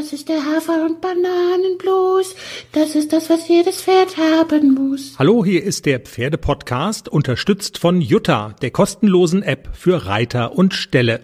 Das ist der Hafer- und Bananenblues. Das ist das, was jedes Pferd haben muss. Hallo, hier ist der Pferdepodcast, unterstützt von Jutta, der kostenlosen App für Reiter und Ställe.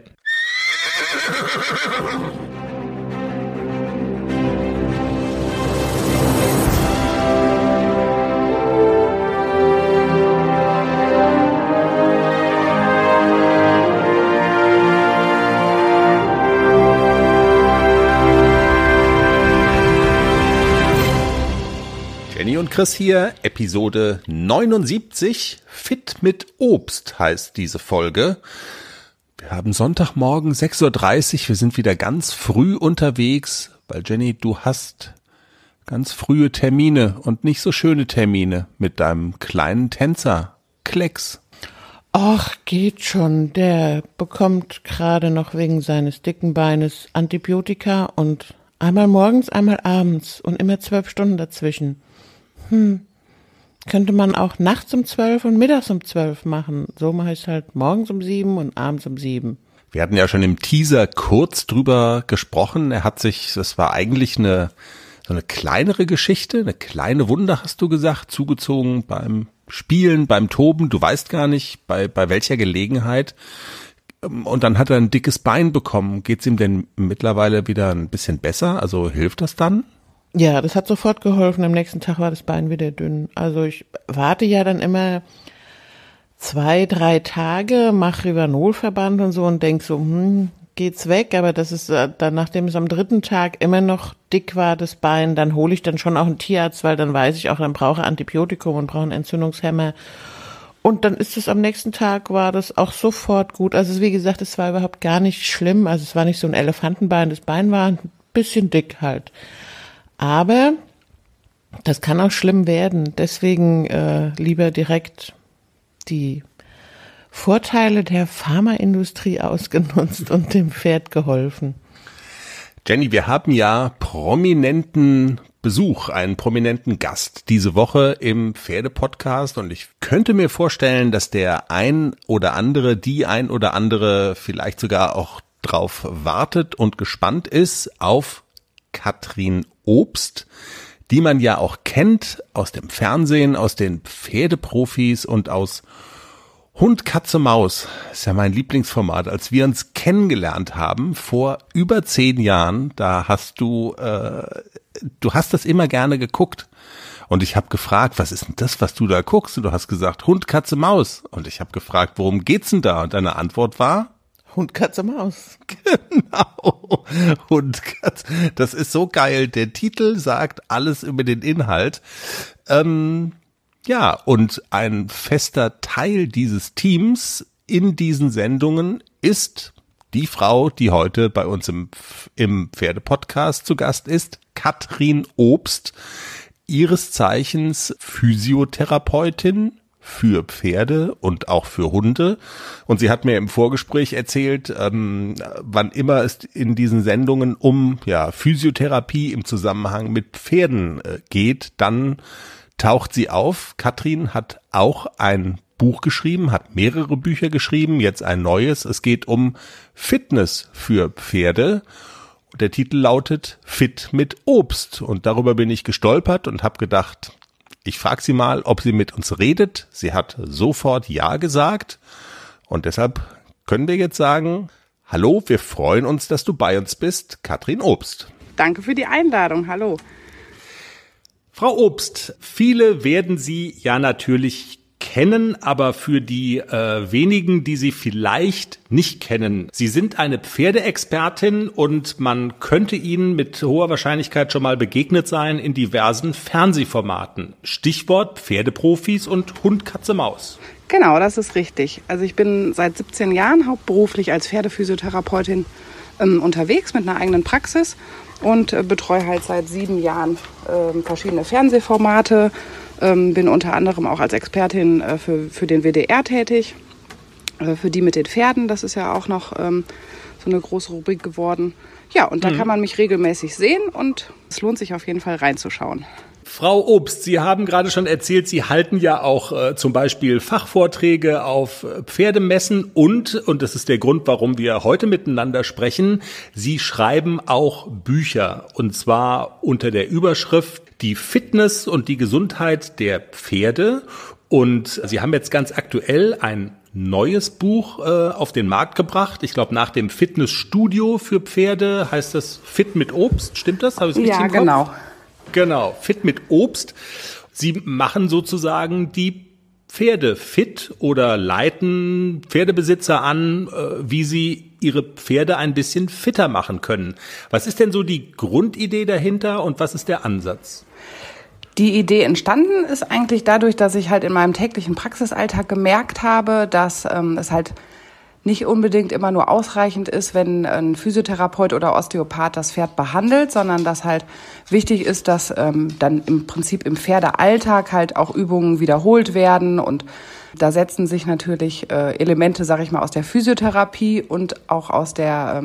Jenny und Chris hier, Episode 79, Fit mit Obst heißt diese Folge. Wir haben Sonntagmorgen 6:30 Uhr, wir sind wieder ganz früh unterwegs, weil Jenny, du hast ganz frühe Termine und nicht so schöne Termine mit deinem kleinen Tänzer, Klecks. Ach, geht schon, der bekommt gerade noch wegen seines dicken Beines Antibiotika und einmal morgens, einmal abends und immer 12 Stunden dazwischen. Könnte man auch nachts um 12 und mittags um 12 machen. So mache ich es halt morgens um 7 und abends um 7. Wir hatten ja schon im Teaser kurz drüber gesprochen. Das war eigentlich so eine kleinere Geschichte, eine kleine Wunde, hast du gesagt, zugezogen beim Spielen, beim Toben. Du weißt gar nicht, bei welcher Gelegenheit. Und dann hat er ein dickes Bein bekommen. Geht's ihm denn mittlerweile wieder ein bisschen besser? Also hilft das dann? Ja, das hat sofort geholfen. Am nächsten Tag war das Bein wieder dünn. Also ich warte ja dann immer 2-3 Tage, mache Rivanolverband und so und denk so, geht's weg. Aber das ist dann, nachdem es am 3. Tag immer noch dick war, das Bein, dann hole ich dann schon auch einen Tierarzt, weil dann weiß ich auch, dann brauche ich Antibiotikum und brauche einen Entzündungshemmer. Und dann ist es am nächsten Tag, war das auch sofort gut. Also wie gesagt, es war überhaupt gar nicht schlimm. Also es war nicht so ein Elefantenbein, das Bein war ein bisschen dick halt. Aber das kann auch schlimm werden. Deswegen lieber direkt die Vorteile der Pharmaindustrie ausgenutzt und dem Pferd geholfen. Jenny, wir haben ja prominenten Besuch, einen prominenten Gast diese Woche im Pferdepodcast und ich könnte mir vorstellen, dass die ein oder andere vielleicht sogar auch drauf wartet und gespannt ist auf Katrin Obst, die man ja auch kennt aus dem Fernsehen, aus den Pferdeprofis und aus Hund, Katze, Maus. Das ist ja mein Lieblingsformat. Als wir uns kennengelernt haben, vor über 10 Jahren, da hast du hast das immer gerne geguckt. Und ich habe gefragt, was ist denn das, was du da guckst? Und du hast gesagt, Hund, Katze, Maus. Und ich habe gefragt, worum geht's denn da? Und deine Antwort war? Hund, Katze, Maus. Genau, Hund, Katze. Das ist so geil. Der Titel sagt alles über den Inhalt. Ja, und ein fester Teil dieses Teams in diesen Sendungen ist die Frau, die heute bei uns im Pferdepodcast zu Gast ist, Katrin Obst, ihres Zeichens Physiotherapeutin für Pferde und auch für Hunde. Und sie hat mir im Vorgespräch erzählt, wann immer es in diesen Sendungen um Physiotherapie im Zusammenhang mit Pferden geht, dann taucht sie auf. Katrin hat auch ein Buch geschrieben, hat mehrere Bücher geschrieben, jetzt ein neues. Es geht um Fitness für Pferde. Der Titel lautet Fit mit Obst. Und darüber bin ich gestolpert und habe gedacht, ich frage sie mal, ob sie mit uns redet. Sie hat sofort Ja gesagt. Und deshalb können wir jetzt sagen, hallo, wir freuen uns, dass du bei uns bist, Katrin Obst. Danke für die Einladung, hallo. Frau Obst, viele werden Sie ja natürlich kennen, aber für die wenigen, die Sie vielleicht nicht kennen. Sie sind eine Pferdeexpertin und man könnte Ihnen mit hoher Wahrscheinlichkeit schon mal begegnet sein in diversen Fernsehformaten. Stichwort Pferdeprofis und Hund, Katze, Maus. Genau, das ist richtig. Also ich bin seit 17 Jahren hauptberuflich als Pferdephysiotherapeutin unterwegs mit einer eigenen Praxis und betreue halt seit 7 Jahren verschiedene Fernsehformate. Bin unter anderem auch als Expertin für den WDR tätig, für die mit den Pferden. Das ist ja auch noch so eine große Rubrik geworden. Ja, und da kann man mich regelmäßig sehen und es lohnt sich auf jeden Fall reinzuschauen. Frau Obst, Sie haben gerade schon erzählt, Sie halten ja auch zum Beispiel Fachvorträge auf Pferdemessen und das ist der Grund, warum wir heute miteinander sprechen, Sie schreiben auch Bücher und zwar unter der Überschrift Die Fitness und die Gesundheit der Pferde und Sie haben jetzt ganz aktuell ein neues Buch auf den Markt gebracht. Ich glaube, nach dem Fitnessstudio für Pferde heißt das Fit mit Obst. Stimmt das? Habe ich es richtig im Kopf? Genau. Genau, Fit mit Obst. Sie machen sozusagen die Pferde fit oder leiten Pferdebesitzer an, wie sie ihre Pferde ein bisschen fitter machen können. Was ist denn so die Grundidee dahinter und was ist der Ansatz? Die Idee entstanden ist eigentlich dadurch, dass ich halt in meinem täglichen Praxisalltag gemerkt habe, dass es halt nicht unbedingt immer nur ausreichend ist, wenn ein Physiotherapeut oder Osteopath das Pferd behandelt, sondern dass halt wichtig ist, dass dann im Prinzip im Pferdealltag halt auch Übungen wiederholt werden und da setzen sich natürlich Elemente, sage ich mal, aus der Physiotherapie und auch aus der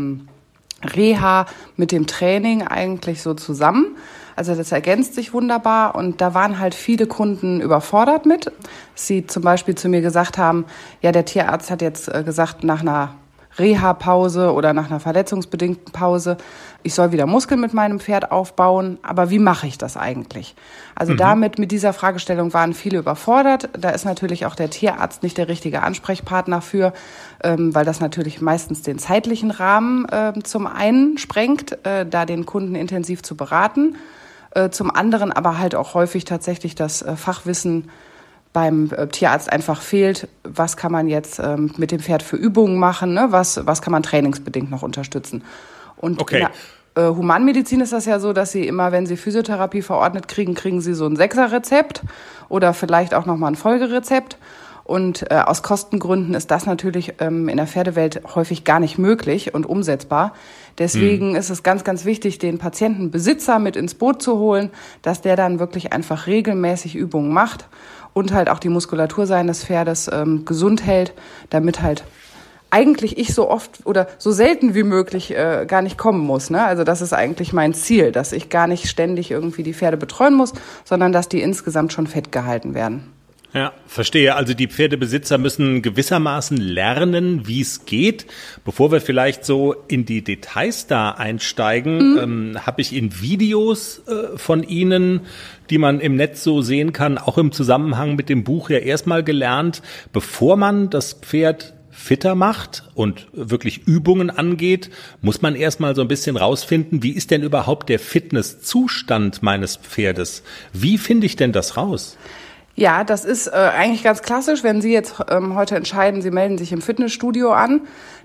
Reha mit dem Training eigentlich so zusammen. Also das ergänzt sich wunderbar und da waren halt viele Kunden überfordert mit. Sie zum Beispiel zu mir gesagt haben, ja, der Tierarzt hat jetzt gesagt, nach einer Reha-Pause oder nach einer verletzungsbedingten Pause, ich soll wieder Muskeln mit meinem Pferd aufbauen, aber wie mache ich das eigentlich? Also mit dieser Fragestellung waren viele überfordert. Da ist natürlich auch der Tierarzt nicht der richtige Ansprechpartner für, weil das natürlich meistens den zeitlichen Rahmen zum einen sprengt, da den Kunden intensiv zu beraten. Zum anderen aber halt auch häufig tatsächlich das Fachwissen beim Tierarzt einfach fehlt. Was kann man jetzt mit dem Pferd für Übungen machen? Ne? Was kann man trainingsbedingt noch unterstützen? Und okay. In der Humanmedizin ist das ja so, dass Sie immer, wenn Sie Physiotherapie verordnet kriegen, kriegen Sie so ein 6er-Rezept oder vielleicht auch nochmal ein Folgerezept. Und aus Kostengründen ist das natürlich in der Pferdewelt häufig gar nicht möglich und umsetzbar. Deswegen ist es ganz, ganz wichtig, den Patientenbesitzer mit ins Boot zu holen, dass der dann wirklich einfach regelmäßig Übungen macht und halt auch die Muskulatur seines Pferdes gesund hält, damit halt eigentlich ich so oft oder so selten wie möglich gar nicht kommen muss. Ne? Also das ist eigentlich mein Ziel, dass ich gar nicht ständig irgendwie die Pferde betreuen muss, sondern dass die insgesamt schon fit gehalten werden. Ja, verstehe. Also die Pferdebesitzer müssen gewissermaßen lernen, wie es geht. Bevor wir vielleicht so in die Details da einsteigen, habe ich in Videos von Ihnen, die man im Netz so sehen kann, auch im Zusammenhang mit dem Buch ja erstmal gelernt, bevor man das Pferd fitter macht und wirklich Übungen angeht, muss man erstmal so ein bisschen rausfinden, wie ist denn überhaupt der Fitnesszustand meines Pferdes? Wie finde ich denn das raus? Ja, das ist eigentlich ganz klassisch. Wenn Sie jetzt heute entscheiden, Sie melden sich im Fitnessstudio an,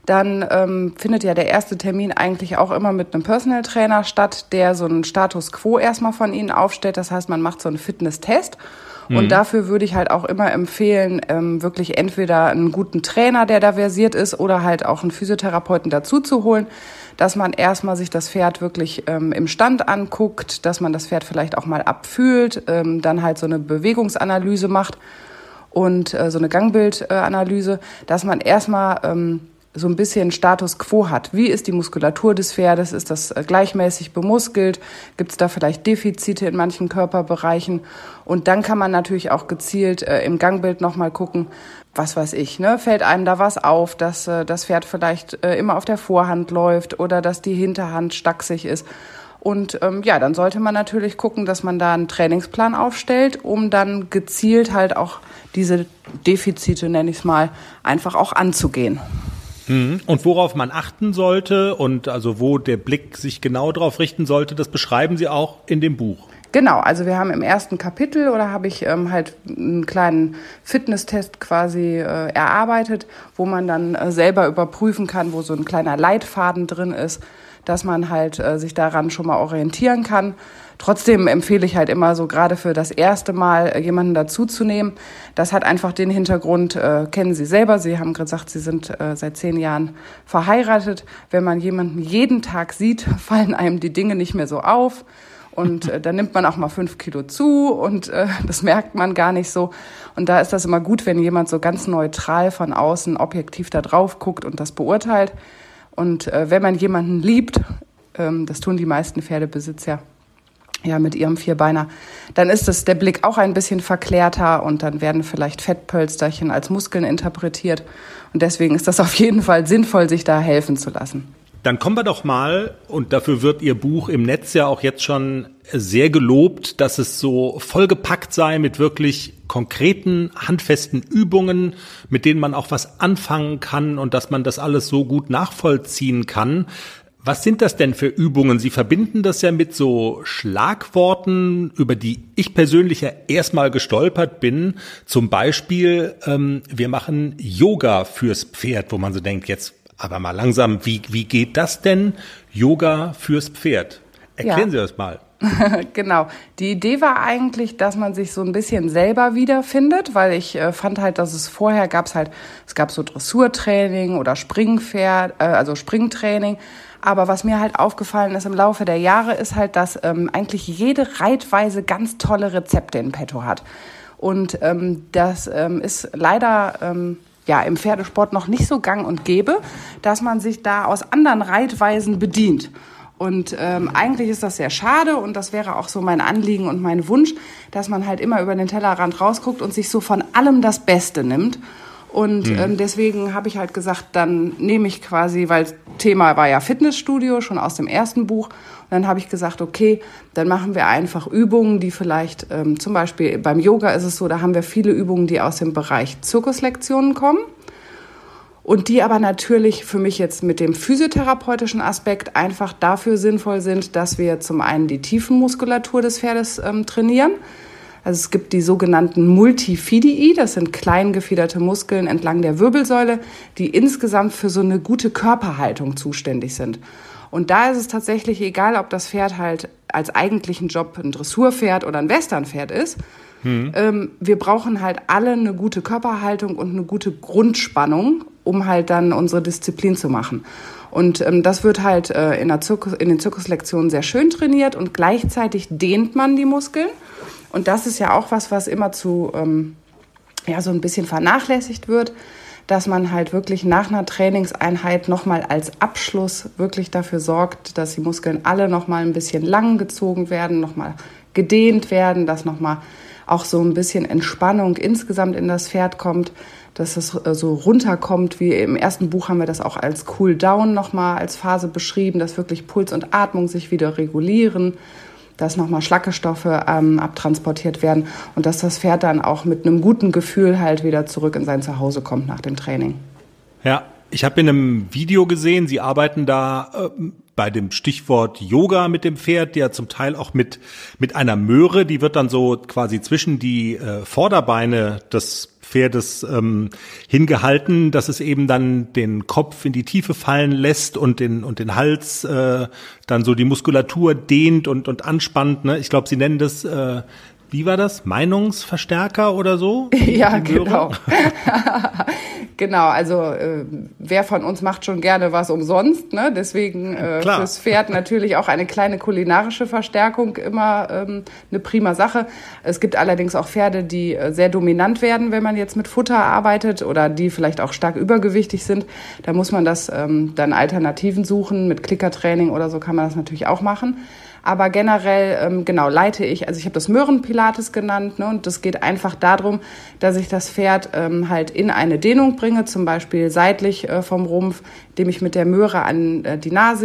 dann findet ja der erste Termin eigentlich auch immer mit einem Personal Trainer statt, der so einen Status Quo erstmal von Ihnen aufstellt. Das heißt, man macht so einen Fitnesstest. Und dafür würde ich halt auch immer empfehlen, wirklich entweder einen guten Trainer, der da versiert ist, oder halt auch einen Physiotherapeuten dazu zu holen, dass man erstmal sich das Pferd wirklich im Stand anguckt, dass man das Pferd vielleicht auch mal abfühlt, dann halt so eine Bewegungsanalyse macht und so eine Gangbildanalyse, dass man erstmal so ein bisschen Status Quo hat. Wie ist die Muskulatur des Pferdes? Ist das gleichmäßig bemuskelt? Gibt es da vielleicht Defizite in manchen Körperbereichen? Und dann kann man natürlich auch gezielt im Gangbild nochmal gucken, was weiß ich, ne? Fällt einem da was auf, dass das Pferd vielleicht immer auf der Vorhand läuft oder dass die Hinterhand stachsig ist? Und dann sollte man natürlich gucken, dass man da einen Trainingsplan aufstellt, um dann gezielt halt auch diese Defizite, nenne ich es mal, einfach auch anzugehen. Und worauf man achten sollte und also wo der Blick sich genau drauf richten sollte, das beschreiben Sie auch in dem Buch. Genau, also wir haben im ersten Kapitel habe ich halt einen kleinen Fitnesstest quasi erarbeitet, wo man dann selber überprüfen kann, wo so ein kleiner Leitfaden drin ist, dass man halt sich daran schon mal orientieren kann. Trotzdem empfehle ich halt immer so, gerade für das erste Mal jemanden dazuzunehmen. Das hat einfach den Hintergrund, kennen Sie selber. Sie haben gesagt, Sie sind seit 10 Jahren verheiratet. Wenn man jemanden jeden Tag sieht, fallen einem die Dinge nicht mehr so auf. Und dann nimmt man auch mal 5 Kilo zu und das merkt man gar nicht so. Und da ist das immer gut, wenn jemand so ganz neutral von außen objektiv da drauf guckt und das beurteilt. Und wenn man jemanden liebt, das tun die meisten Pferdebesitzer, ja, mit ihrem Vierbeiner, dann ist der Blick auch ein bisschen verklärter und dann werden vielleicht Fettpölsterchen als Muskeln interpretiert. Und deswegen ist das auf jeden Fall sinnvoll, sich da helfen zu lassen. Dann kommen wir doch mal, und dafür wird Ihr Buch im Netz ja auch jetzt schon sehr gelobt, dass es so vollgepackt sei mit wirklich konkreten, handfesten Übungen, mit denen man auch was anfangen kann und dass man das alles so gut nachvollziehen kann. Was sind das denn für Übungen? Sie verbinden das ja mit so Schlagworten, über die ich persönlich ja erstmal gestolpert bin. Zum Beispiel, wir machen Yoga fürs Pferd, wo man so denkt, jetzt aber mal langsam, wie geht das denn? Yoga fürs Pferd. Erklären Sie das mal. Genau. Die Idee war eigentlich, dass man sich so ein bisschen selber wiederfindet, weil ich fand halt, dass es vorher es gab so Dressurtraining oder Springtraining. Aber was mir halt aufgefallen ist im Laufe der Jahre, ist halt, dass eigentlich jede Reitweise ganz tolle Rezepte in petto hat. Und das ist leider im Pferdesport noch nicht so gang und gäbe, dass man sich da aus anderen Reitweisen bedient. Und eigentlich ist das sehr schade und das wäre auch so mein Anliegen und mein Wunsch, dass man halt immer über den Tellerrand rausguckt und sich so von allem das Beste nimmt. Und deswegen habe ich halt gesagt, dann nehme ich quasi, weil Thema war ja Fitnessstudio, schon aus dem ersten Buch. Und dann habe ich gesagt, okay, dann machen wir einfach Übungen, die vielleicht, zum Beispiel beim Yoga ist es so, da haben wir viele Übungen, die aus dem Bereich Zirkuslektionen kommen. Und die aber natürlich für mich jetzt mit dem physiotherapeutischen Aspekt einfach dafür sinnvoll sind, dass wir zum einen die Tiefenmuskulatur des Pferdes trainieren. Also es gibt die sogenannten Multifidii, das sind klein gefiederte Muskeln entlang der Wirbelsäule, die insgesamt für so eine gute Körperhaltung zuständig sind. Und da ist es tatsächlich egal, ob das Pferd halt als eigentlichen Job ein Dressurpferd oder ein Westernpferd ist. Wir brauchen halt alle eine gute Körperhaltung und eine gute Grundspannung, um halt dann unsere Disziplin zu machen. Und das wird halt in den Zirkuslektionen sehr schön trainiert und gleichzeitig dehnt man die Muskeln. Und das ist ja auch was immer so ein bisschen vernachlässigt wird, dass man halt wirklich nach einer Trainingseinheit nochmal als Abschluss wirklich dafür sorgt, dass die Muskeln alle nochmal ein bisschen lang gezogen werden, nochmal gedehnt werden, dass nochmal auch so ein bisschen Entspannung insgesamt in das Pferd kommt, dass es so runterkommt, wie im ersten Buch haben wir das auch als Cool Down nochmal als Phase beschrieben, dass wirklich Puls und Atmung sich wieder regulieren, dass nochmal Schlackestoffe abtransportiert werden und dass das Pferd dann auch mit einem guten Gefühl halt wieder zurück in sein Zuhause kommt nach dem Training. Ja, ich habe in einem Video gesehen, Sie arbeiten da bei dem Stichwort Yoga mit dem Pferd, ja zum Teil auch mit einer Möhre, die wird dann so quasi zwischen die Vorderbeine des Pferdes hingehalten, dass es eben dann den Kopf in die Tiefe fallen lässt und den Hals dann so die Muskulatur dehnt und anspannt. Ne? Ich glaube, Sie nennen das, wie war das? Meinungsverstärker oder so? Ja, genau. Genau, also wer von uns macht schon gerne was umsonst, ne? Deswegen fürs Pferd natürlich auch eine kleine kulinarische Verstärkung immer eine prima Sache. Es gibt allerdings auch Pferde, die sehr dominant werden, wenn man jetzt mit Futter arbeitet oder die vielleicht auch stark übergewichtig sind. Da muss man das dann Alternativen suchen, mit Klickertraining oder so kann man das natürlich auch machen. Aber generell, leite ich, also ich habe das Möhrenpilates genannt, ne, und das geht einfach darum, dass ich das Pferd halt in eine Dehnung bringe, zum Beispiel seitlich vom Rumpf, indem ich mit der Möhre an die Nase.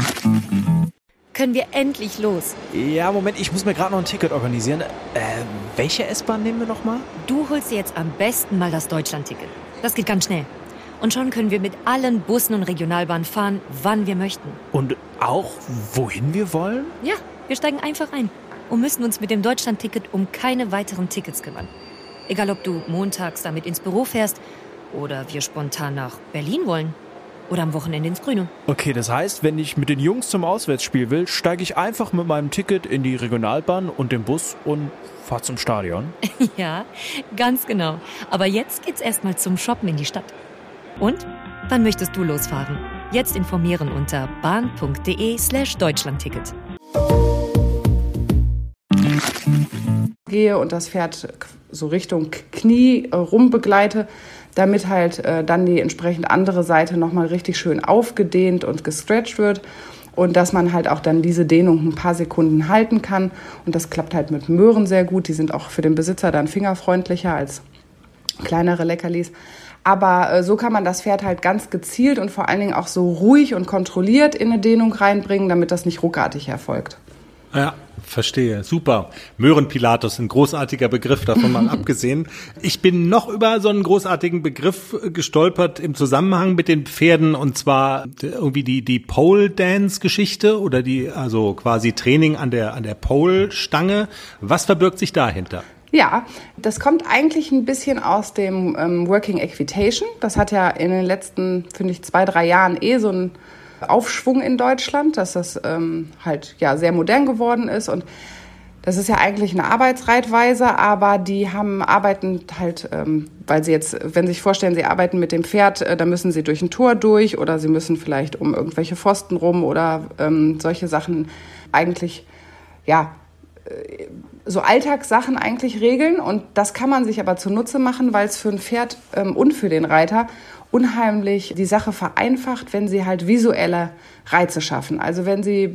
Können wir endlich los? Ja, Moment, ich muss mir gerade noch ein Ticket organisieren. Welche S-Bahn nehmen wir nochmal? Du holst dir jetzt am besten mal das Deutschland-Ticket. Das geht ganz schnell. Und schon können wir mit allen Bussen und Regionalbahnen fahren, wann wir möchten. Und auch, wohin wir wollen? Ja, wir steigen einfach ein und müssen uns mit dem Deutschland-Ticket um keine weiteren Tickets kümmern. Egal, ob du montags damit ins Büro fährst oder wir spontan nach Berlin wollen oder am Wochenende ins Grüne. Okay, das heißt, wenn ich mit den Jungs zum Auswärtsspiel will, steige ich einfach mit meinem Ticket in die Regionalbahn und den Bus und fahre zum Stadion? Ja, ganz genau. Aber jetzt geht's erstmal zum Shoppen in die Stadt. Und? Wann möchtest du losfahren? Jetzt informieren unter bahn.de/Deutschlandticket. Gehe und das Pferd so Richtung Knie rumbegleite, damit halt dann die entsprechend andere Seite nochmal richtig schön aufgedehnt und gestretcht wird. Und dass man halt auch dann diese Dehnung ein paar Sekunden halten kann. Und das klappt halt mit Möhren sehr gut. Die sind auch für den Besitzer dann fingerfreundlicher als kleinere Leckerlis. Aber so kann man das Pferd halt ganz gezielt und vor allen Dingen auch so ruhig und kontrolliert in eine Dehnung reinbringen, damit das nicht ruckartig erfolgt. Ja, verstehe. Super. Möhrenpilatus, ein großartiger Begriff, davon mal abgesehen. Ich bin noch über so einen großartigen Begriff gestolpert im Zusammenhang mit den Pferden, und zwar irgendwie die Pole-Dance-Geschichte oder also quasi Training an der Pole-Stange. Was verbirgt sich dahinter? Ja, das kommt eigentlich ein bisschen aus dem Working Equitation. Das hat ja in den letzten, finde ich, 2-3 Jahren so einen Aufschwung in Deutschland, dass das halt ja sehr modern geworden ist. Und das ist ja eigentlich eine Arbeitsreitweise, aber die arbeiten halt, weil sie jetzt, wenn Sie sich vorstellen, sie arbeiten mit dem Pferd, dann müssen sie durch ein Tor durch oder sie müssen vielleicht um irgendwelche Pfosten rum oder solche Sachen eigentlich, ja, so Alltagssachen eigentlich regeln. Und das kann man sich aber zunutze machen, weil es für ein Pferd und für den Reiter unheimlich die Sache vereinfacht, wenn sie halt visuelle Reize schaffen. Also wenn sie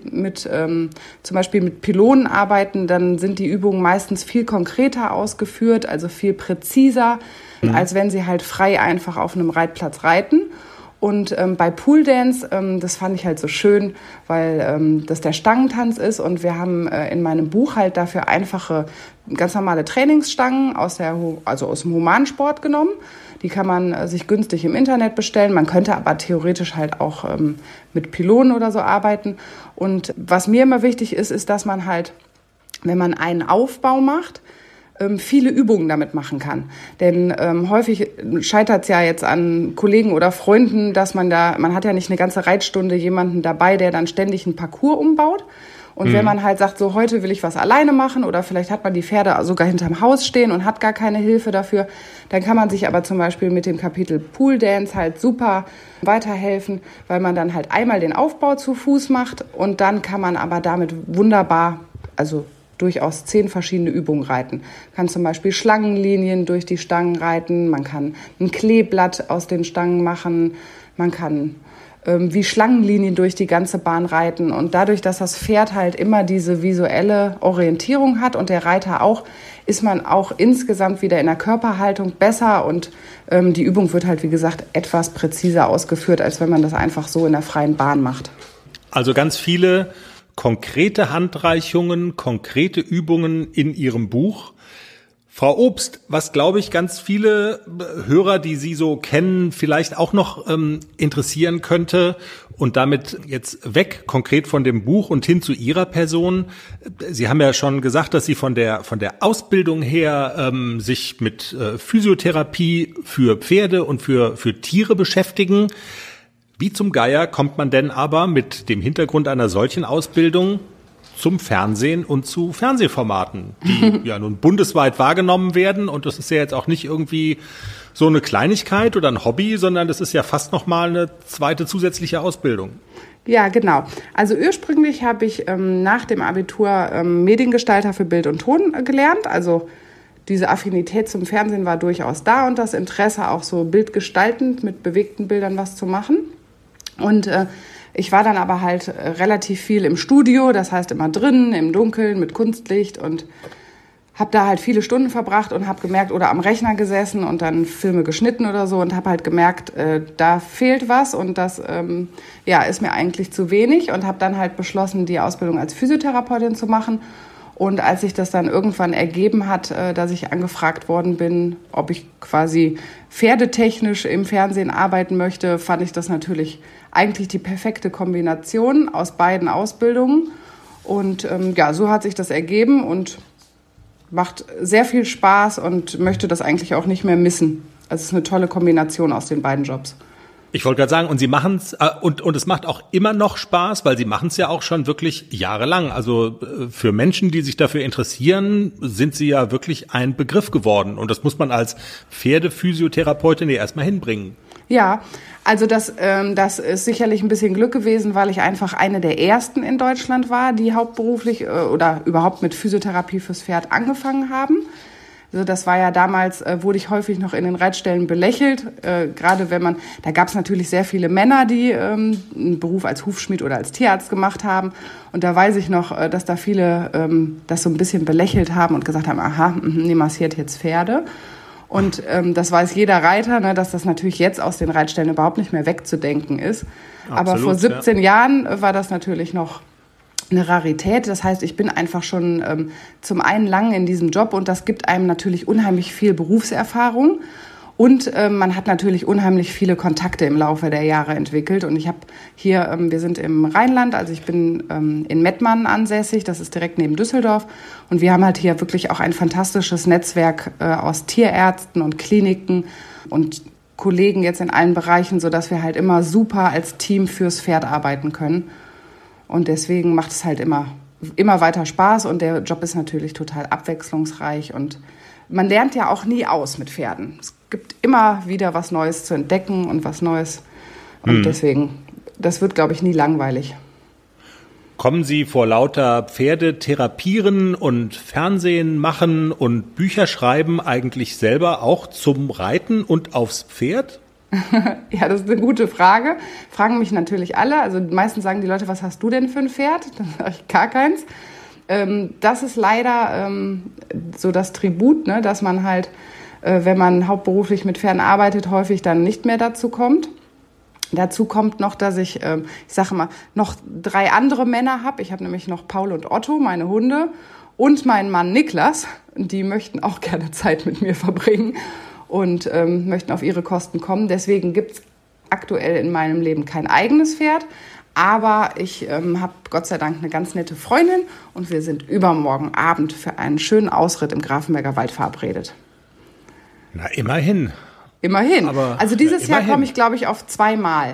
zum Beispiel mit Pylonen arbeiten, dann sind die Übungen meistens viel konkreter ausgeführt, also viel präziser, als wenn sie halt frei einfach auf einem Reitplatz reiten. Und bei Pool Dance, das fand ich halt so schön, weil das der Stangentanz ist, und wir haben in meinem Buch halt dafür einfache, ganz normale Trainingsstangen aus dem Humansport genommen. Die kann man sich günstig im Internet bestellen. Man könnte aber theoretisch halt auch mit Pylonen oder so arbeiten. Und was mir immer wichtig ist, dass man halt, wenn man einen Aufbau macht, viele Übungen damit machen kann. Denn häufig scheitert es ja jetzt an Kollegen oder Freunden, dass man hat ja nicht eine ganze Reitstunde jemanden dabei, der dann ständig einen Parcours umbaut. Und wenn man halt sagt, so heute will ich was alleine machen, oder vielleicht hat man die Pferde sogar hinterm Haus stehen und hat gar keine Hilfe dafür, dann kann man sich aber zum Beispiel mit dem Kapitel Pool Dance halt super weiterhelfen, weil man dann halt einmal den Aufbau zu Fuß macht und dann kann man aber damit wunderbar, also durchaus 10 verschiedene Übungen reiten. Man kann zum Beispiel Schlangenlinien durch die Stangen reiten, man kann ein Kleeblatt aus den Stangen machen, man kann wie Schlangenlinien durch die ganze Bahn reiten. Und dadurch, dass das Pferd halt immer diese visuelle Orientierung hat und der Reiter auch, ist man auch insgesamt wieder in der Körperhaltung besser und die Übung wird halt, wie gesagt, etwas präziser ausgeführt, als wenn man das einfach so in der freien Bahn macht. Also ganz viele konkrete Handreichungen, konkrete Übungen in Ihrem Buch. Frau Obst, was glaube ich ganz viele Hörer, die Sie so kennen, vielleicht auch noch interessieren könnte und damit jetzt weg konkret von dem Buch und hin zu Ihrer Person. Sie haben ja schon gesagt, dass Sie von der Ausbildung her sich mit Physiotherapie für Pferde und für Tiere beschäftigen. Wie zum Geier kommt man denn aber mit dem Hintergrund einer solchen Ausbildung zum Fernsehen und zu Fernsehformaten, die ja nun bundesweit wahrgenommen werden? Und das ist ja jetzt auch nicht irgendwie so eine Kleinigkeit oder ein Hobby, sondern das ist ja fast nochmal eine zweite zusätzliche Ausbildung. Ja, genau. Also ursprünglich habe ich nach dem Abitur Mediengestalter für Bild und Ton gelernt. Also diese Affinität zum Fernsehen war durchaus da und das Interesse auch so bildgestaltend mit bewegten Bildern was zu machen. Und ich war dann aber halt relativ viel im Studio, das heißt immer drinnen, im Dunkeln, mit Kunstlicht und habe da halt viele Stunden verbracht und habe gemerkt, oder am Rechner gesessen und dann Filme geschnitten oder so und habe halt gemerkt, da fehlt was und das ist mir eigentlich zu wenig und habe dann halt beschlossen, die Ausbildung als Physiotherapeutin zu machen. Und als sich das dann irgendwann ergeben hat, dass ich angefragt worden bin, ob ich quasi pferdetechnisch im Fernsehen arbeiten möchte, fand ich das natürlich eigentlich die perfekte Kombination aus beiden Ausbildungen. Und so hat sich das ergeben und macht sehr viel Spaß und möchte das eigentlich auch nicht mehr missen. Also es ist eine tolle Kombination aus den beiden Jobs. Ich wollte gerade sagen, und Sie machen es, und es macht auch immer noch Spaß, weil Sie machen es ja auch schon wirklich jahrelang. Also für Menschen, die sich dafür interessieren, sind Sie ja wirklich ein Begriff geworden. Und das muss man als Pferdephysiotherapeutin ja erstmal hinbringen. Ja, also das ist sicherlich ein bisschen Glück gewesen, weil ich einfach eine der ersten in Deutschland war, die hauptberuflich oder überhaupt mit Physiotherapie fürs Pferd angefangen haben. Also das war ja damals, wurde ich häufig noch in den Reitstellen belächelt, gerade wenn da gab es natürlich sehr viele Männer, die einen Beruf als Hufschmied oder als Tierarzt gemacht haben. Und da weiß ich noch, dass da viele das so ein bisschen belächelt haben und gesagt haben, aha, nee, massiert jetzt Pferde. Und das weiß jeder Reiter, ne, dass das natürlich jetzt aus den Reitstellen überhaupt nicht mehr wegzudenken ist. Absolut, aber vor 17 Jahren war das natürlich noch eine Rarität. Das heißt, ich bin einfach schon zum einen lang in diesem Job und das gibt einem natürlich unheimlich viel Berufserfahrung. Und man hat natürlich unheimlich viele Kontakte im Laufe der Jahre entwickelt. Und ich habe hier, wir sind im Rheinland, also ich bin in Mettmann ansässig, das ist direkt neben Düsseldorf. Und wir haben halt hier wirklich auch ein fantastisches Netzwerk aus Tierärzten und Kliniken und Kollegen jetzt in allen Bereichen, sodass wir halt immer super als Team fürs Pferd arbeiten können. Und deswegen macht es halt immer weiter Spaß und der Job ist natürlich total abwechslungsreich und man lernt ja auch nie aus mit Pferden. Es gibt immer wieder was Neues zu entdecken und was Neues und deswegen, das wird, glaube ich, nie langweilig. Kommen Sie vor lauter Pferde therapieren und Fernsehen machen und Bücher schreiben eigentlich selber auch zum Reiten und aufs Pferd? Ja, das ist eine gute Frage. Fragen mich natürlich alle. Also meistens sagen die Leute, was hast du denn für ein Pferd? Dann sage ich gar keins. Das ist leider so das Tribut, ne, dass man halt, wenn man hauptberuflich mit Pferden arbeitet, häufig dann nicht mehr dazu kommt. Dazu kommt noch, dass ich sage mal, noch 3 andere Männer habe. Ich habe nämlich noch Paul und Otto, meine Hunde, und meinen Mann Niklas. Die möchten auch gerne Zeit mit mir verbringen und möchten auf ihre Kosten kommen. Deswegen gibt's aktuell in meinem Leben kein eigenes Pferd. Aber ich habe Gott sei Dank eine ganz nette Freundin und wir sind übermorgen Abend für einen schönen Ausritt im Grafenberger Wald verabredet. Na, immerhin. Immerhin. Aber, also dieses Jahr immerhin. komme ich, glaube ich, auf 2 Mal.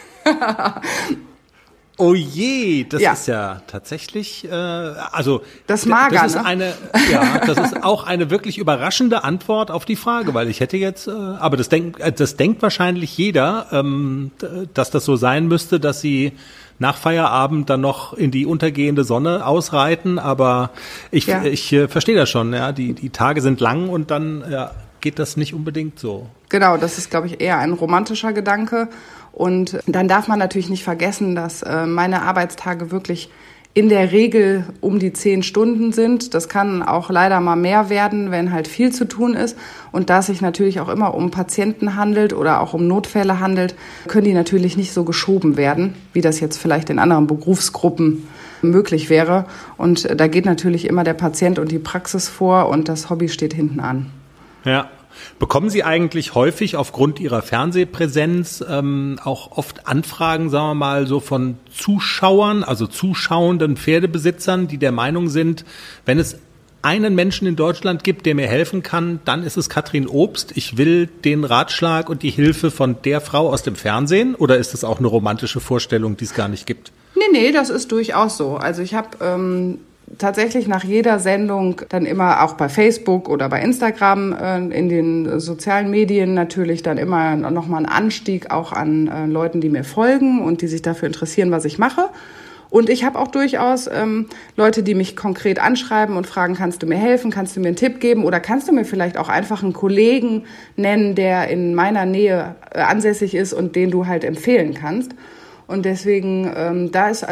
Oh je, das Ja. ist ja tatsächlich, also Das Mager, das ist ne? das ist auch eine wirklich überraschende Antwort auf die Frage, weil ich hätte jetzt, aber das denkt wahrscheinlich jeder, dass das so sein müsste, dass sie nach Feierabend dann noch in die untergehende Sonne ausreiten, aber ich verstehe das schon, ja, die Tage sind lang und dann geht das nicht unbedingt so. Genau, das ist, glaube ich, eher ein romantischer Gedanke. Und dann darf man natürlich nicht vergessen, dass meine Arbeitstage wirklich in der Regel um die 10 Stunden sind. Das kann auch leider mal mehr werden, wenn halt viel zu tun ist. Und da es sich natürlich auch immer um Patienten handelt oder auch um Notfälle handelt, können die natürlich nicht so geschoben werden, wie das jetzt vielleicht in anderen Berufsgruppen möglich wäre. Und da geht natürlich immer der Patient und die Praxis vor und das Hobby steht hinten an. Ja. Bekommen Sie eigentlich häufig aufgrund Ihrer Fernsehpräsenz auch oft Anfragen, sagen wir mal, so von Zuschauern, also zuschauenden Pferdebesitzern, die der Meinung sind, wenn es einen Menschen in Deutschland gibt, der mir helfen kann, dann ist es Katrin Obst. Ich will den Ratschlag und die Hilfe von der Frau aus dem Fernsehen? Oder ist das auch eine romantische Vorstellung, die es gar nicht gibt? Nee, das ist durchaus so. Also ich habe tatsächlich nach jeder Sendung dann immer auch bei Facebook oder bei Instagram in den sozialen Medien natürlich dann immer nochmal einen Anstieg auch an Leuten, die mir folgen und die sich dafür interessieren, was ich mache. Und ich habe auch durchaus Leute, die mich konkret anschreiben und fragen, kannst du mir helfen, kannst du mir einen Tipp geben oder kannst du mir vielleicht auch einfach einen Kollegen nennen, der in meiner Nähe ansässig ist und den du halt empfehlen kannst. Und deswegen,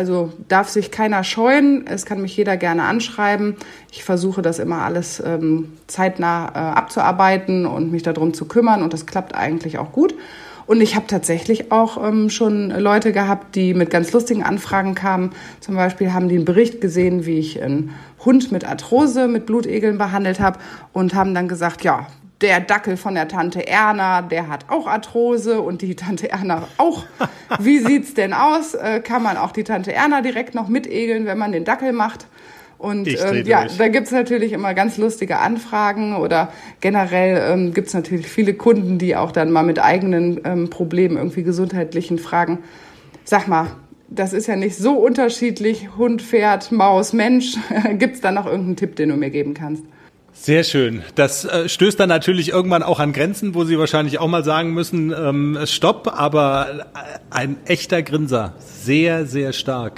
darf sich keiner scheuen. Es kann mich jeder gerne anschreiben. Ich versuche das immer alles zeitnah abzuarbeiten und mich darum zu kümmern. Und das klappt eigentlich auch gut. Und ich habe tatsächlich auch schon Leute gehabt, die mit ganz lustigen Anfragen kamen. Zum Beispiel haben die einen Bericht gesehen, wie ich einen Hund mit Arthrose, mit Blutegeln behandelt habe und haben dann gesagt, ja, der Dackel von der Tante Erna, der hat auch Arthrose und die Tante Erna auch. Wie sieht's denn aus? Kann man auch die Tante Erna direkt noch mitegeln, wenn man den Dackel macht? Und da gibt's natürlich immer ganz lustige Anfragen oder generell gibt's natürlich viele Kunden, die auch dann mal mit eigenen Problemen, irgendwie gesundheitlichen Fragen, sag mal, das ist ja nicht so unterschiedlich, Hund, Pferd, Maus, Mensch. Gibt's da noch irgendeinen Tipp, den du mir geben kannst? Sehr schön. Das stößt dann natürlich irgendwann auch an Grenzen, wo Sie wahrscheinlich auch mal sagen müssen, Stopp, aber ein echter Grinser. Sehr, sehr stark.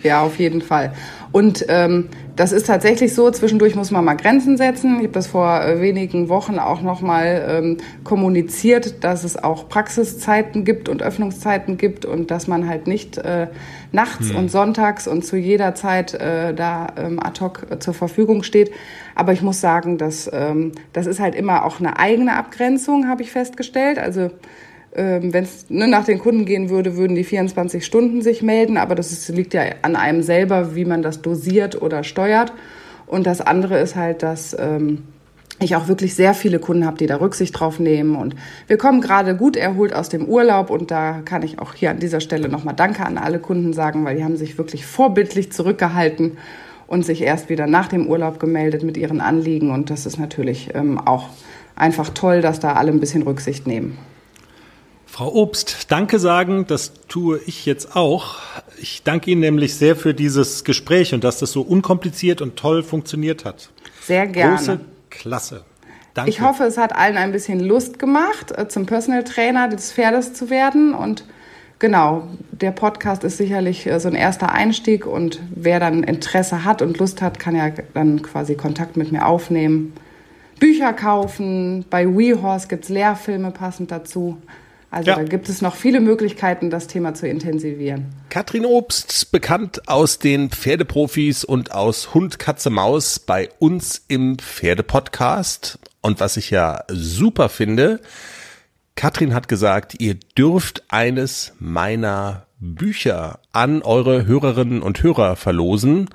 Ja, auf jeden Fall. Und das ist tatsächlich so, zwischendurch muss man mal Grenzen setzen. Ich habe das vor wenigen Wochen auch nochmal kommuniziert, dass es auch Praxiszeiten gibt und Öffnungszeiten gibt und dass man halt nicht nachts und sonntags und zu jeder Zeit da ad hoc zur Verfügung steht. Aber ich muss sagen, das ist halt immer auch eine eigene Abgrenzung, habe ich festgestellt. Also wenn es nach den Kunden gehen würde, würden die 24 Stunden sich melden. Aber liegt ja an einem selber, wie man das dosiert oder steuert. Und das andere ist halt, dass ich auch wirklich sehr viele Kunden habe, die da Rücksicht drauf nehmen. Und wir kommen gerade gut erholt aus dem Urlaub. Und da kann ich auch hier an dieser Stelle nochmal Danke an alle Kunden sagen, weil die haben sich wirklich vorbildlich zurückgehalten und sich erst wieder nach dem Urlaub gemeldet mit ihren Anliegen. Und das ist natürlich auch einfach toll, dass da alle ein bisschen Rücksicht nehmen. Frau Obst, danke sagen, das tue ich jetzt auch. Ich danke Ihnen nämlich sehr für dieses Gespräch und dass das so unkompliziert und toll funktioniert hat. Sehr gerne. Große Klasse. Danke. Ich hoffe, es hat allen ein bisschen Lust gemacht, zum Personal Trainer des Pferdes zu werden. Und genau, der Podcast ist sicherlich so ein erster Einstieg. Und wer dann Interesse hat und Lust hat, kann ja dann quasi Kontakt mit mir aufnehmen. Bücher kaufen, bei WeHorse gibt es Lehrfilme passend dazu. Also Da gibt es noch viele Möglichkeiten, das Thema zu intensivieren. Katrin Obst, bekannt aus den Pferdeprofis und aus Hund, Katze, Maus bei uns im Pferdepodcast. Und was ich ja super finde, Katrin hat gesagt, ihr dürft eines meiner Bücher an eure Hörerinnen und Hörer verlosen.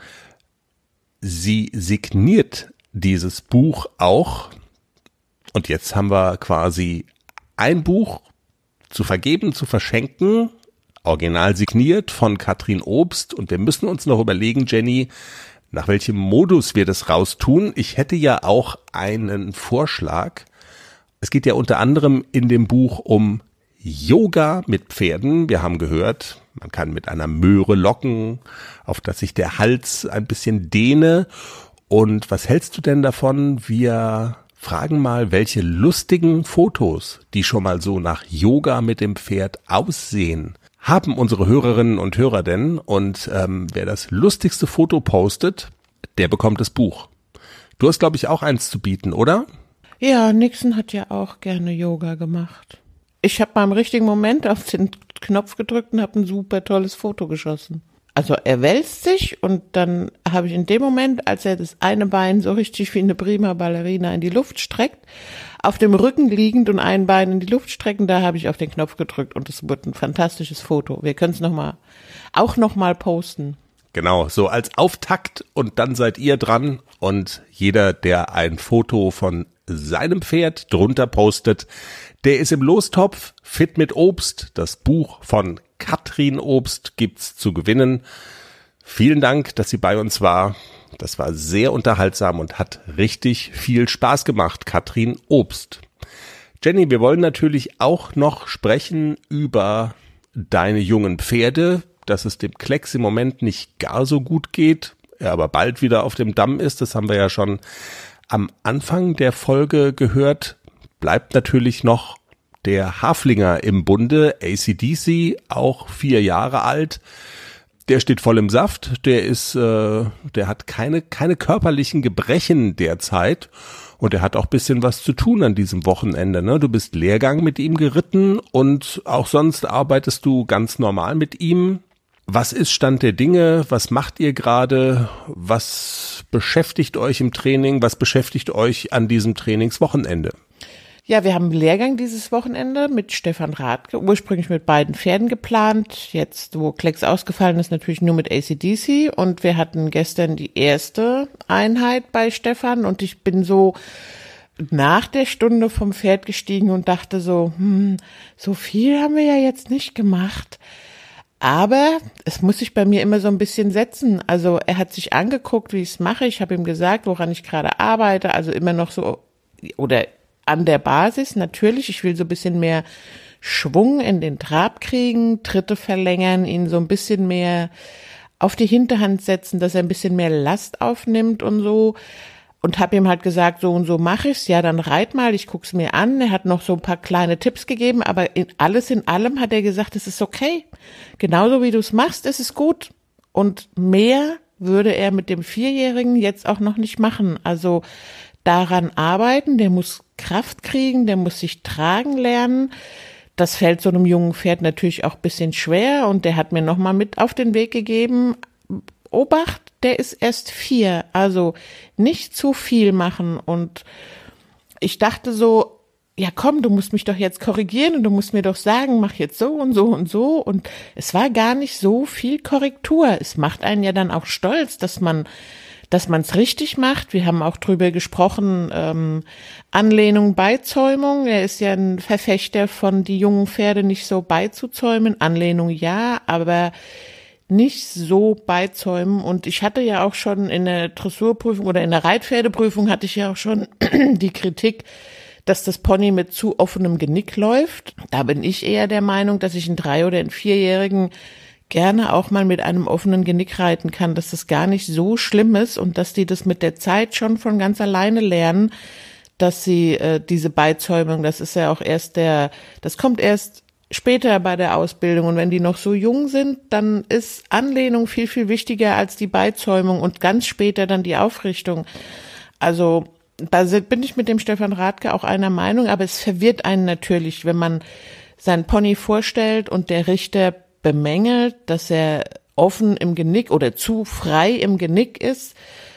Sie signiert dieses Buch auch. Und jetzt haben wir quasi ein Buch zu vergeben, zu verschenken, original signiert von Katrin Obst. Und wir müssen uns noch überlegen, Jenny, nach welchem Modus wir das raustun. Ich hätte ja auch einen Vorschlag. Es geht ja unter anderem in dem Buch um Yoga mit Pferden. Wir haben gehört, man kann mit einer Möhre locken, auf dass sich der Hals ein bisschen dehne. Und was hältst du denn davon? Wir fragen mal, welche lustigen Fotos, die schon mal so nach Yoga mit dem Pferd aussehen, haben unsere Hörerinnen und Hörer denn? Und wer das lustigste Foto postet, der bekommt das Buch. Du hast, glaube ich, auch eins zu bieten, oder? Ja, Nixon hat ja auch gerne Yoga gemacht. Ich habe mal im richtigen Moment auf den Knopf gedrückt und habe ein super tolles Foto geschossen. Also er wälzt sich und dann habe ich in dem Moment, als er das eine Bein so richtig wie eine prima Ballerina in die Luft streckt, auf dem Rücken liegend und ein Bein in die Luft strecken, da habe ich auf den Knopf gedrückt und es wird ein fantastisches Foto. Wir können es noch mal posten. Genau, so als Auftakt und dann seid ihr dran und jeder, der ein Foto von seinem Pferd drunter postet, der ist im Lostopf. Fit mit Obst, das Buch von Katrin Obst gibt's zu gewinnen. Vielen Dank, dass sie bei uns war. Das war sehr unterhaltsam und hat richtig viel Spaß gemacht, Katrin Obst. Jenny, wir wollen natürlich auch noch sprechen über deine jungen Pferde, dass es dem Klecks im Moment nicht gar so gut geht, er aber bald wieder auf dem Damm ist. Das haben wir ja schon am Anfang der Folge gehört. Bleibt natürlich noch der Haflinger im Bunde, AC/DC, auch 4 Jahre alt. Der steht voll im Saft. Der hat keine körperlichen Gebrechen derzeit. Und er hat auch bisschen was zu tun an diesem Wochenende, ne? Du bist Lehrgang mit ihm geritten und auch sonst arbeitest du ganz normal mit ihm. Was ist Stand der Dinge? Was macht ihr gerade? Was beschäftigt euch im Training? Was beschäftigt euch an diesem Trainingswochenende? Ja, wir haben einen Lehrgang dieses Wochenende mit Stefan Rathke, ursprünglich mit beiden Pferden geplant. Jetzt, wo Klecks ausgefallen ist, natürlich nur mit AC/DC. Und wir hatten gestern die erste Einheit bei Stefan. Und ich bin so nach der Stunde vom Pferd gestiegen und dachte so, so viel haben wir ja jetzt nicht gemacht. Aber es muss sich bei mir immer so ein bisschen setzen. Also er hat sich angeguckt, wie ich es mache. Ich habe ihm gesagt, woran ich gerade arbeite. Also immer noch so, oder an der Basis natürlich. Ich will so ein bisschen mehr Schwung in den Trab kriegen, Tritte verlängern, ihn so ein bisschen mehr auf die Hinterhand setzen, dass er ein bisschen mehr Last aufnimmt und so. Und habe ihm halt gesagt, so und so mache ich's. Ja, dann reit mal, ich guck's mir an. Er hat noch so ein paar kleine Tipps gegeben, aber in allem hat er gesagt, es ist okay. Genauso wie du es machst, ist es gut. Und mehr würde er mit dem 4-Jährigen jetzt auch noch nicht machen. Also daran arbeiten, der muss Kraft kriegen, der muss sich tragen lernen. Das fällt so einem jungen Pferd natürlich auch ein bisschen schwer und der hat mir nochmal mit auf den Weg gegeben, Obacht, der ist erst 4, also nicht zu viel machen. Und ich dachte so, ja komm, du musst mich doch jetzt korrigieren und du musst mir doch sagen, mach jetzt so und so und so. Und es war gar nicht so viel Korrektur. Es macht einen ja dann auch stolz, dass man es richtig macht. Wir haben auch drüber gesprochen, Anlehnung, Beizäumung. Er ist ja ein Verfechter von die jungen Pferde nicht so beizuzäumen. Anlehnung ja, aber nicht so beizäumen. Und ich hatte ja auch schon in der Dressurprüfung oder in der Reitpferdeprüfung hatte ich ja auch schon die Kritik, dass das Pony mit zu offenem Genick läuft. Da bin ich eher der Meinung, dass ich einen 3- oder einen 4-Jährigen gerne auch mal mit einem offenen Genick reiten kann, dass das gar nicht so schlimm ist und dass die das mit der Zeit schon von ganz alleine lernen, dass sie diese Beizäumung, das ist ja auch das kommt erst später bei der Ausbildung und wenn die noch so jung sind, dann ist Anlehnung viel, viel wichtiger als die Beizäumung und ganz später dann die Aufrichtung. Also da bin ich mit dem Stefan Rathke auch einer Meinung, aber es verwirrt einen natürlich, wenn man seinen Pony vorstellt und der Richter bemängelt, dass er offen im Genick oder zu frei im Genick ist.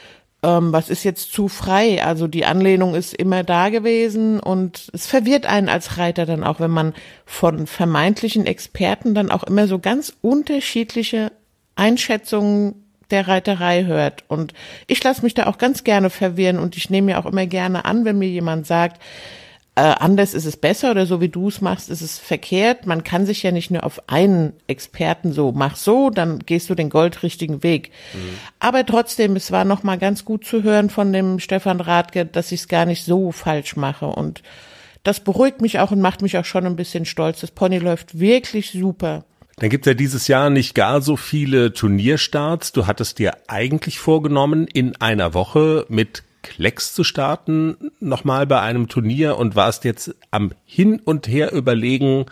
Was ist jetzt zu frei? Also die Anlehnung ist immer da gewesen und es verwirrt einen als Reiter dann auch, wenn man von vermeintlichen Experten dann auch immer so ganz unterschiedliche Einschätzungen der Reiterei hört. Und ich lasse mich da auch ganz gerne verwirren und ich nehme mir auch immer gerne an, wenn mir jemand sagt, anders ist es besser oder so wie du es machst, ist es verkehrt. Man kann sich ja nicht nur auf einen Experten so, mach so, dann gehst du den goldrichtigen Weg. Aber trotzdem, es war nochmal ganz gut zu hören von dem Stefan Rathke, dass ich es gar nicht so falsch mache. Und das beruhigt mich auch und macht mich auch schon ein bisschen stolz. Das Pony läuft wirklich super. Dann gibt's ja dieses Jahr nicht gar so viele Turnierstarts. Du hattest dir eigentlich vorgenommen, in einer Woche mit Klecks zu starten, nochmal bei einem Turnier und warst jetzt am Hin und Her überlegen,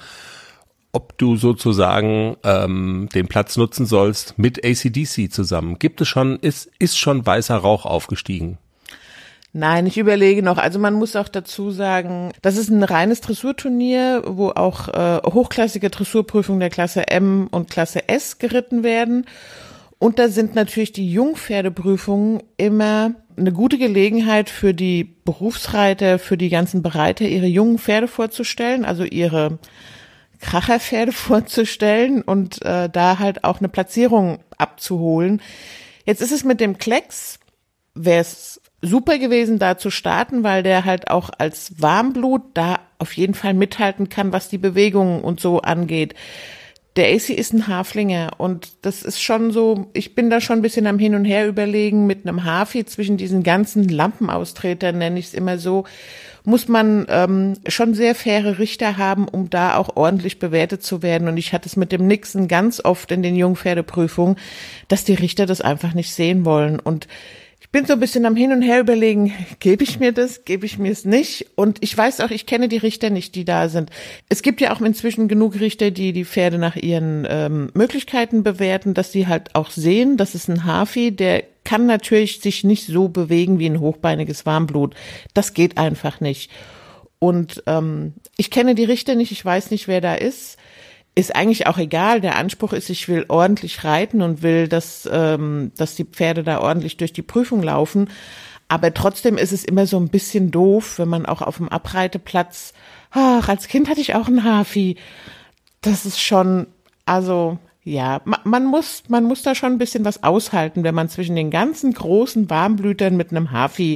ob du sozusagen den Platz nutzen sollst mit AC/DC zusammen. Ist schon weißer Rauch aufgestiegen? Nein, ich überlege noch. Also man muss auch dazu sagen, das ist ein reines Dressurturnier, wo auch hochklassige Dressurprüfungen der Klasse M und Klasse S geritten werden. Und da sind natürlich die Jungpferdeprüfungen immer eine gute Gelegenheit für die Berufsreiter, für die ganzen Bereiter, ihre jungen Pferde vorzustellen, also ihre Kracherpferde vorzustellen und da halt auch eine Platzierung abzuholen. Jetzt ist es mit dem Klecks, wäre es super gewesen, da zu starten, weil der halt auch als Warmblut da auf jeden Fall mithalten kann, was die Bewegungen und so angeht. Der AC ist ein Haflinger und das ist schon so, ich bin da schon ein bisschen am Hin und Her überlegen, mit einem Hafi zwischen diesen ganzen Lampenaustretern, nenne ich es immer so, muss man schon sehr faire Richter haben, um da auch ordentlich bewertet zu werden. Und ich hatte es mit dem Nixon ganz oft in den Jungpferdeprüfungen, dass die Richter das einfach nicht sehen wollen. Und ich bin so ein bisschen am Hin und Her überlegen, gebe ich mir das, gebe ich mir es nicht? Und ich weiß auch, ich kenne die Richter nicht, die da sind. Es gibt ja auch inzwischen genug Richter, die die Pferde nach ihren Möglichkeiten bewerten, dass sie halt auch sehen, das ist ein Hafi, der kann natürlich sich nicht so bewegen wie ein hochbeiniges Warmblut. Das geht einfach nicht. Und ich kenne die Richter nicht, ich weiß nicht, wer da ist. Ist eigentlich auch egal. Der Anspruch ist, ich will ordentlich reiten und will, dass die Pferde da ordentlich durch die Prüfung laufen. Aber trotzdem ist es immer so ein bisschen doof, wenn man auch auf dem Abreiteplatz, als Kind hatte ich auch einen Hafi. Das ist schon, also, ja, man muss da schon ein bisschen was aushalten, wenn man zwischen den ganzen großen Warmblütern mit einem Hafi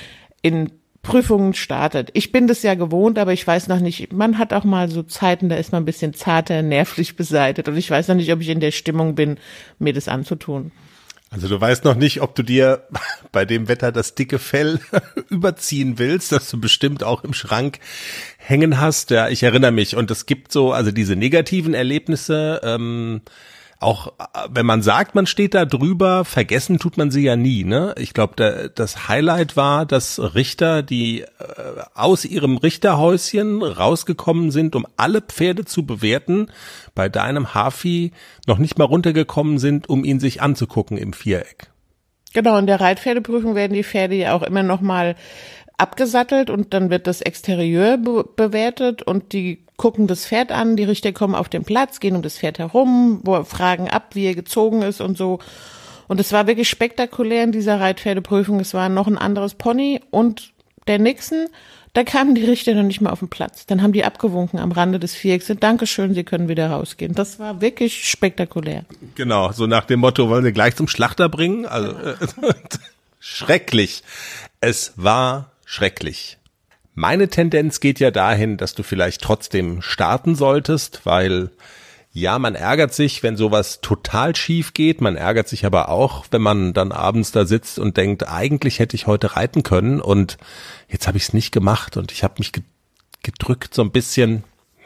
in Prüfungen startet. Ich bin das ja gewohnt, aber ich weiß noch nicht, man hat auch mal so Zeiten, da ist man ein bisschen zarter, nervlich beseitigt und ich weiß noch nicht, ob ich in der Stimmung bin, mir das anzutun. Also du weißt noch nicht, ob du dir bei dem Wetter das dicke Fell überziehen willst, das du bestimmt auch im Schrank hängen hast. Ja, ich erinnere mich und es gibt so, also diese negativen Erlebnisse, auch wenn man sagt, man steht da drüber, vergessen tut man sie ja nie, ne? Ich glaube, das Highlight war, dass Richter, die aus ihrem Richterhäuschen rausgekommen sind, um alle Pferde zu bewerten, bei deinem Hafi noch nicht mal runtergekommen sind, um ihn sich anzugucken im Viereck. Genau, in der Reitpferdeprüfung werden die Pferde ja auch immer noch mal abgesattelt und dann wird das Exterieur bewertet und die gucken das Pferd an, die Richter kommen auf den Platz, gehen um das Pferd herum, fragen ab, wie er gezogen ist und so. Und es war wirklich spektakulär in dieser Reitpferdeprüfung. Es war noch ein anderes Pony und der Nixon, da kamen die Richter noch nicht mal auf den Platz. Dann haben die abgewunken am Rande des Vierecks und Dankeschön, Sie können wieder rausgehen. Das war wirklich spektakulär. Genau, so nach dem Motto, wollen wir gleich zum Schlachter bringen? Also schrecklich. Es war schrecklich. Meine Tendenz geht ja dahin, dass du vielleicht trotzdem starten solltest, weil ja, man ärgert sich, wenn sowas total schief geht. Man ärgert sich aber auch, wenn man dann abends da sitzt und denkt, eigentlich hätte ich heute reiten können und jetzt habe ich es nicht gemacht und ich habe mich gedrückt so ein bisschen.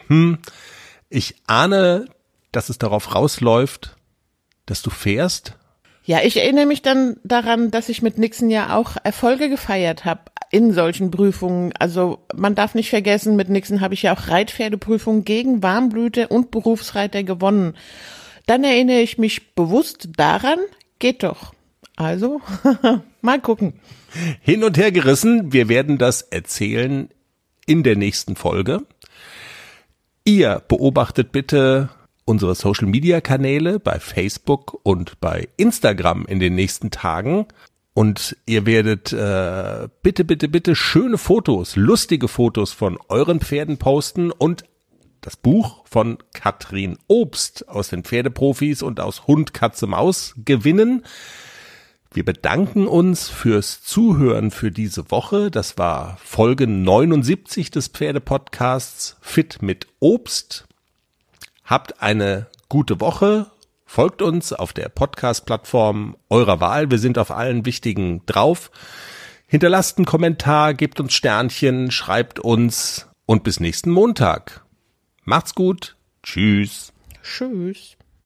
Ich ahne, dass es darauf rausläuft, dass du fährst. Ja, ich erinnere mich dann daran, dass ich mit Nixon ja auch Erfolge gefeiert habe in solchen Prüfungen. Also man darf nicht vergessen, mit Nixon habe ich ja auch Reitpferdeprüfungen gegen Warmblüter und Berufsreiter gewonnen. Dann erinnere ich mich bewusst daran, geht doch. Also, mal gucken. Hin und her gerissen, wir werden das erzählen in der nächsten Folge. Ihr beobachtet bitte unsere Social-Media-Kanäle bei Facebook und bei Instagram in den nächsten Tagen. Und ihr werdet bitte schöne Fotos, lustige Fotos von euren Pferden posten und das Buch von Katrin Obst aus den Pferdeprofis und aus Hund, Katze, Maus gewinnen. Wir bedanken uns fürs Zuhören für diese Woche. Das war Folge 79 des Pferdepodcasts Fit mit Obst. Habt eine gute Woche. Folgt uns auf der Podcast-Plattform eurer Wahl. Wir sind auf allen wichtigen drauf. Hinterlasst einen Kommentar, gebt uns Sternchen, schreibt uns und bis nächsten Montag. Macht's gut. Tschüss. Tschüss.